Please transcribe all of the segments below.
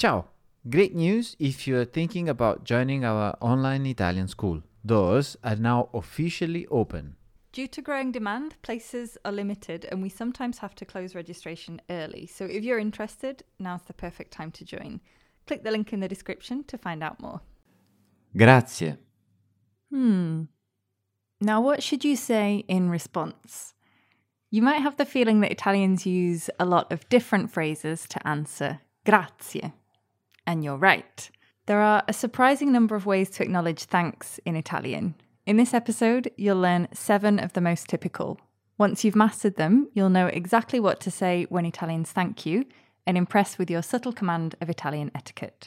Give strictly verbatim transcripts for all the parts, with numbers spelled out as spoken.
Ciao! Great news if you're thinking about joining our online Italian school. Doors are now officially open. Due to growing demand, places are limited and we sometimes have to close registration early. So if you're interested, now's the perfect time to join. Click the link in the description to find out more. Grazie. Hmm. Now what should you say in response? You might have the feeling that Italians use a lot of different phrases to answer grazie. And you're right. There are a surprising number of ways to acknowledge thanks in Italian. In this episode, you'll learn seven of the most typical. Once you've mastered them, you'll know exactly what to say when Italians thank you and impress with your subtle command of Italian etiquette.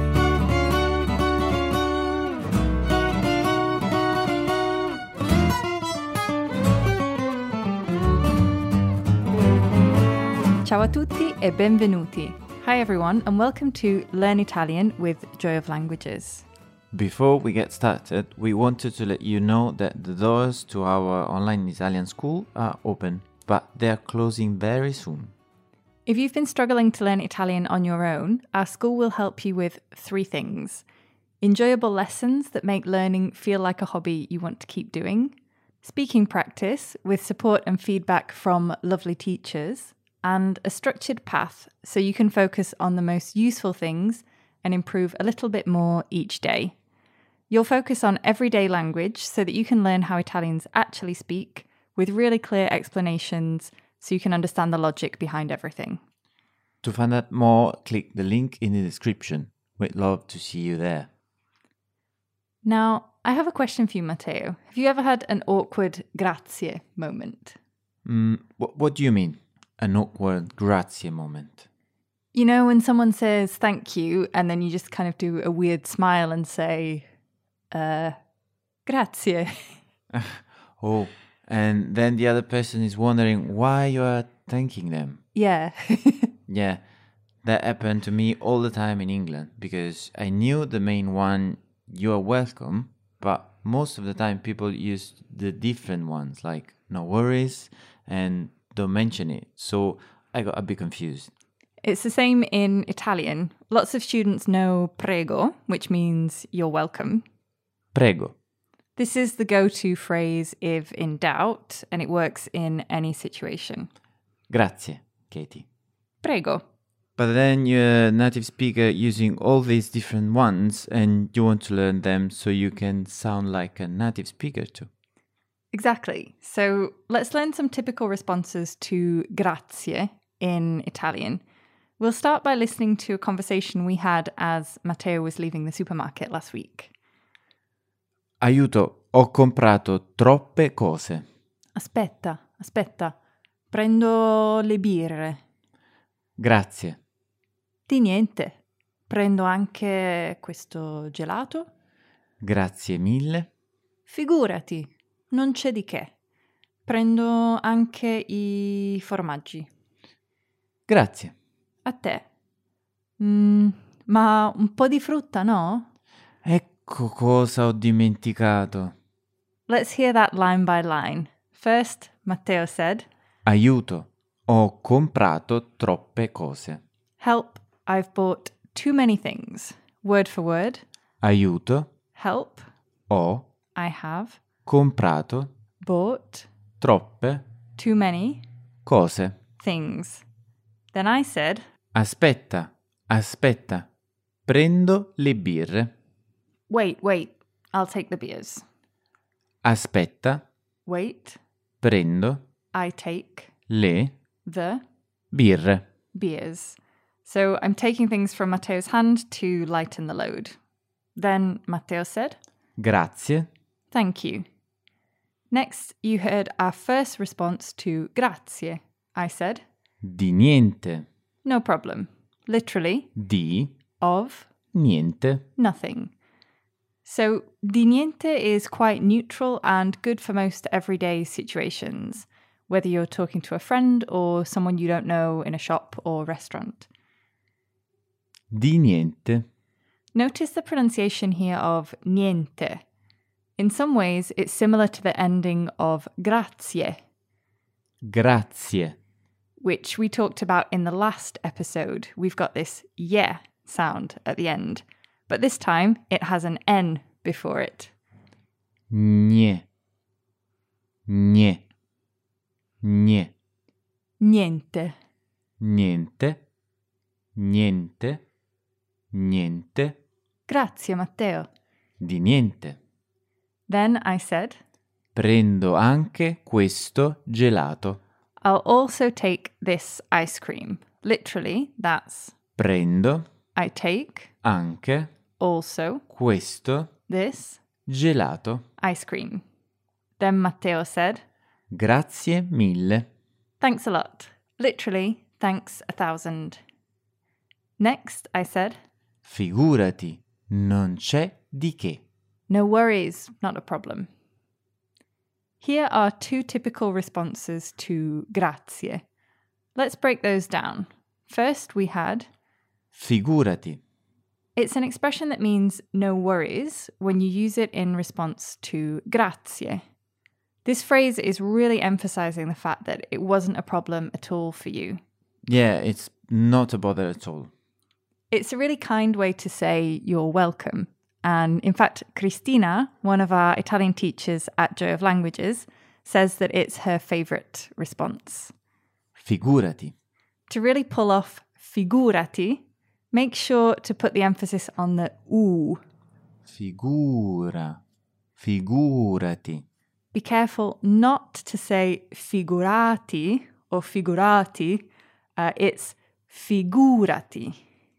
Ciao a tutti e benvenuti. Hi everyone and welcome to Learn Italian with Joy of Languages. Before we get started, we wanted to let you know that the doors to our online Italian school are open, but they are closing very soon. If you've been struggling to learn Italian on your own, our school will help you with three things. Enjoyable lessons that make learning feel like a hobby you want to keep doing, speaking practice with support and feedback from lovely teachers, and a structured path so you can focus on the most useful things and improve a little bit more each day. You'll focus on everyday language so that you can learn how Italians actually speak with really clear explanations so you can understand the logic behind everything. To find out more, click the link in the description. We'd love to see you there. Now, I have a question for you, Matteo. Have you ever had an awkward grazie moment? Mm, what, what do you mean? An awkward grazie moment? You know, when someone says thank you and then you just kind of do a weird smile and say, uh, grazie. Oh, and then the other person is wondering why you are thanking them. Yeah. Yeah, that happened to me all the time in England because I knew the main one, you are welcome, but most of the time people use the different ones like no worries and don't mention it. So I got a bit confused. It's the same in Italian. Lots of students know prego, which means you're welcome. Prego. This is the go-to phrase if in doubt, and it works in any situation. Grazie, Katie. Prego. But then you're a native speaker using all these different ones and you want to learn them so you can sound like a native speaker too. Exactly. So let's learn some typical responses to grazie in Italian. We'll start by listening to a conversation we had as Matteo was leaving the supermarket last week. Aiuto, ho comprato troppe cose. Aspetta, aspetta. Prendo le birre. Grazie. Di niente. Prendo anche questo gelato. Grazie mille. Figurati. Non c'è di che. Prendo anche i formaggi. Grazie. A te. Mm, ma un po' di frutta, no? Ecco cosa ho dimenticato. Let's hear that line by line. First, Matteo said, Aiuto, ho comprato troppe cose. help, I've bought too many things. Word for word. Aiuto, Help, ho I have. comprato Bought troppe too many cose. things. Then I said, Aspetta, aspetta, prendo le birre. wait, wait, I'll take the beers. Aspetta, Wait, prendo I take le the birre. beers. So I'm taking things from Matteo's hand to lighten the load. Then Matteo said, Grazie. thank you. Next, you heard our first response to grazie. I said, Di niente. no problem. Literally, Di of niente. nothing. So, di niente is quite neutral and good for most everyday situations, whether you're talking to a friend or someone you don't know in a shop or restaurant. Di niente. Notice the pronunciation here of niente. In some ways, it's similar to the ending of grazie, Grazie. which we talked about in the last episode. We've got this yeah sound at the end, but this time it has an N before it. Nie. Nie. Nie. Niente. Niente. Niente. Niente. Grazie, Matteo. Di niente. Then I said, Prendo anche questo gelato. I'll also take this ice cream. Literally, that's Prendo I take, anche also, questo this gelato. ice cream. Then Matteo said, Grazie mille. Thanks a lot. Literally, thanks a thousand. Next, I said, Figurati, non c'è di che. No worries, not a problem. Here are two typical responses to grazie. Let's break those down. First, we had Figurati. It's an expression that means no worries when you use it in response to grazie. This phrase is really emphasizing the fact that it wasn't a problem at all for you. Yeah, it's not a bother at all. It's a really kind way to say you're welcome. And in fact, Cristina, one of our Italian teachers at Joy of Languages, says that it's her favorite response. Figurati. To really pull off figurati, make sure to put the emphasis on the u. Figura. Figurati. Be careful not to say figurati or figurati. Uh, it's figurati.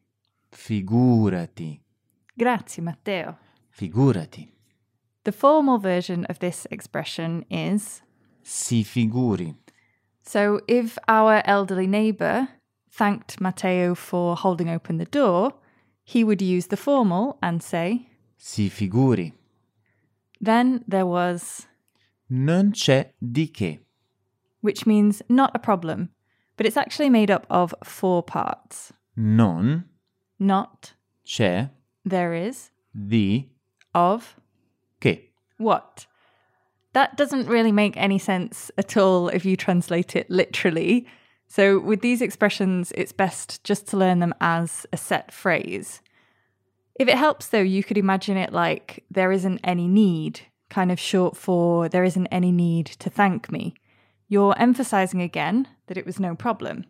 Figurati. Grazie, Matteo. Figurati. The formal version of this expression is Si figuri. so if our elderly neighbour thanked Matteo for holding open the door, he would use the formal and say. Si figuri. Then there was Non c'è di che. which means not a problem, but it's actually made up of four parts. Non Not, c'è there is, di of, che. what? That doesn't really make any sense at all if you translate it literally. So with these expressions, it's best just to learn them as a set phrase. If it helps though, you could imagine it like there isn't any need, kind of short for there isn't any need to thank me. You're emphasizing again that it was no problem.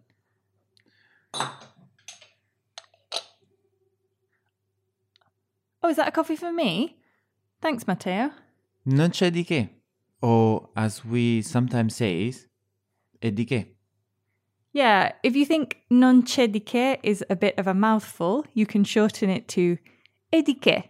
Oh, is that a coffee for me? Thanks, Matteo. Non c'è di che. Or, as we sometimes say, è di che. Yeah, if you think non c'è di che is a bit of a mouthful, you can shorten it to e di che.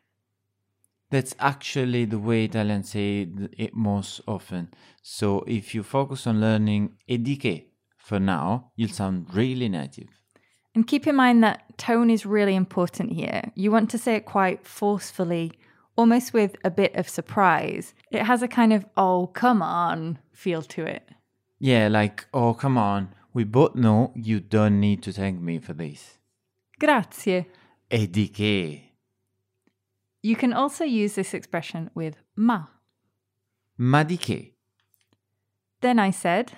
That's actually the way Italians say it most often. So if you focus on learning e di che for now, you'll sound really native. And keep in mind that tone is really important here. You want to say it quite forcefully, almost with a bit of surprise. It has a kind of, oh, come on feel to it. Yeah, like, oh, come on. We both know you don't need to thank me for this. Grazie. E di che? You can also use this expression with ma. Ma di che? Then I said,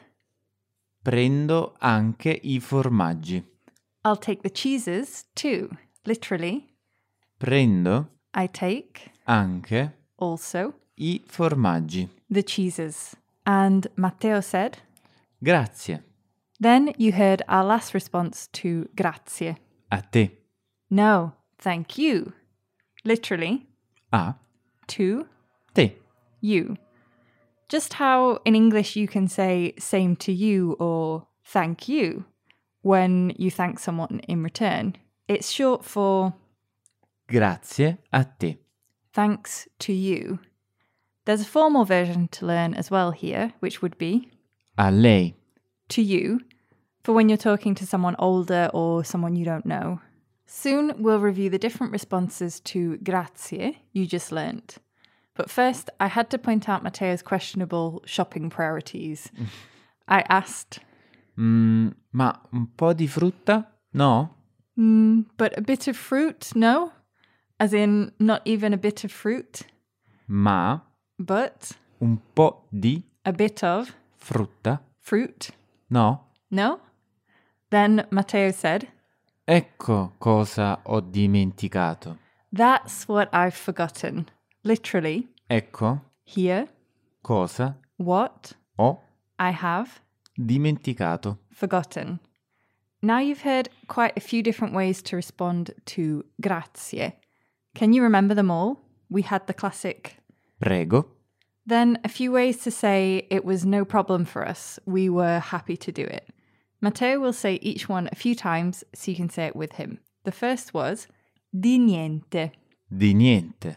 Prendo anche i formaggi. I'll take the cheeses too. Literally, Prendo I take, anche also, i formaggi. the cheeses. And Matteo said, Grazie. then you heard our last response to grazie. A te. No, thank you. Literally, A to te. you. Just how in English you can say same to you or thank you when you thank someone in return. It's short for Grazie a te. thanks to you. There's a formal version to learn as well here, which would be A lei. to you, for when you're talking to someone older or someone you don't know. Soon we'll review the different responses to grazie you just learnt. But first, I had to point out Matteo's questionable shopping priorities. I asked, Mm, ma un po' di frutta? No? mm, but a bit of fruit, no? As in, not even a bit of fruit, Ma but un po' di a bit of frutta? fruit, No? no? Then Matteo said, Ecco cosa ho dimenticato. That's what I've forgotten. Literally, Ecco here, cosa what ho I have dimenticato. forgotten. Now you've heard quite a few different ways to respond to grazie. Can you remember them all? We had the classic Prego, then a few ways to say it was no problem for us. We were happy to do it. Matteo will say each one a few times so you can say it with him. The first was di niente. di niente.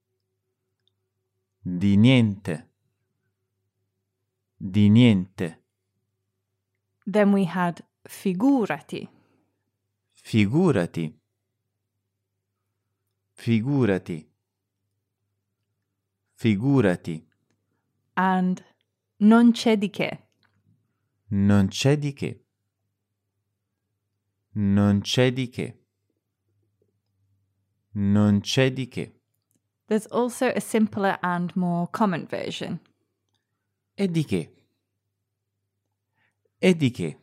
Di niente. Di niente. Then we had figurati. Figurati. Figurati. Figurati. And non c'è di che. Non c'è di che. Non c'è di che. Non c'è di che. There's also a simpler and more common version. E di che? E di che?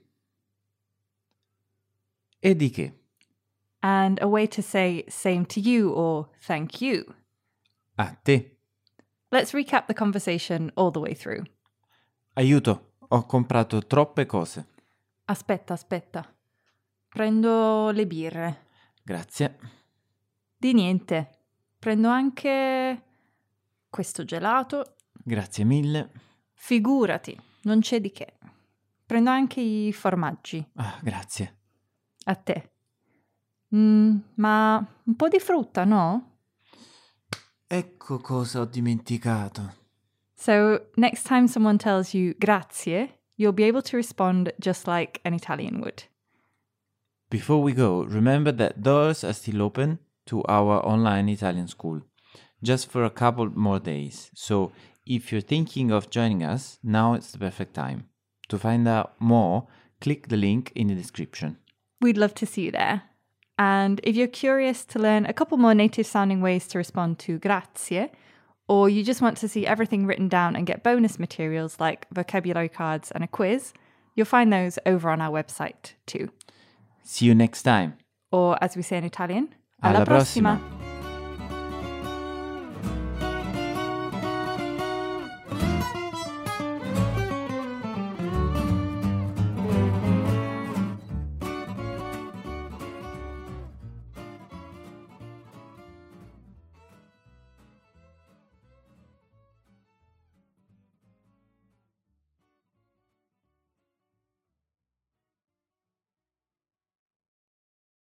E di che? And a way to say same to you or thank you. A te. Let's recap the conversation all the way through. Aiuto, ho comprato troppe cose. Aspetta, aspetta. Prendo le birre. Grazie. Di niente. Prendo anche questo gelato. Grazie mille. Figurati, non c'è di che. Prendo anche i formaggi. Ah, grazie. A te. Mm, ma un po' di frutta, no? Ecco cosa ho dimenticato. So next time someone tells you grazie, you'll be able to respond just like an Italian would. Before we go, remember that doors are still open to our online Italian school, just for a couple more days. So if you're thinking of joining us, now is the perfect time. To find out more, click the link in the description. We'd love to see you there. And if you're curious to learn a couple more native sounding ways to respond to grazie, or you just want to see everything written down and get bonus materials like vocabulary cards and a quiz, you'll find those over on our website too. See you next time. Or as we say in Italian, Alla alla prossima. prossima.